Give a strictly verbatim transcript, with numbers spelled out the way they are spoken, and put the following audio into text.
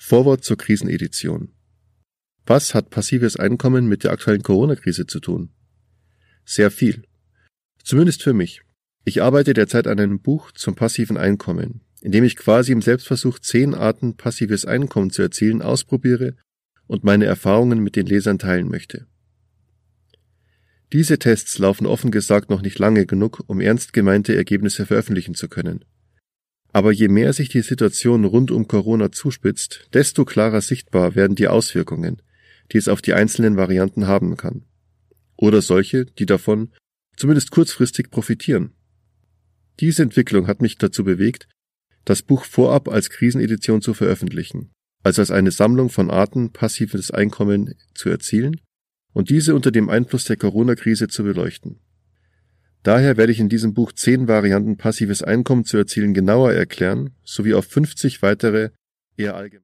Vorwort zur Krisenedition. Was hat passives Einkommen mit der aktuellen Corona-Krise zu tun? Sehr viel. Zumindest für mich. Ich arbeite derzeit an einem Buch zum passiven Einkommen, in dem ich quasi im Selbstversuch zehn Arten passives Einkommen zu erzielen ausprobiere und meine Erfahrungen mit den Lesern teilen möchte. Diese Tests laufen offen gesagt noch nicht lange genug, um ernst gemeinte Ergebnisse veröffentlichen zu können. Aber je mehr sich die Situation rund um Corona zuspitzt, desto klarer sichtbar werden die Auswirkungen, die es auf die einzelnen Varianten haben kann. Oder solche, die davon zumindest kurzfristig profitieren. Diese Entwicklung hat mich dazu bewegt, das Buch vorab als Krisenedition zu veröffentlichen, also als eine Sammlung von Arten, passives Einkommen zu erzielen und diese unter dem Einfluss der Corona-Krise zu beleuchten. Daher werde ich in diesem Buch zehn Varianten, passives Einkommen zu erzielen, genauer erklären, sowie auf fünfzig weitere, eher allgemein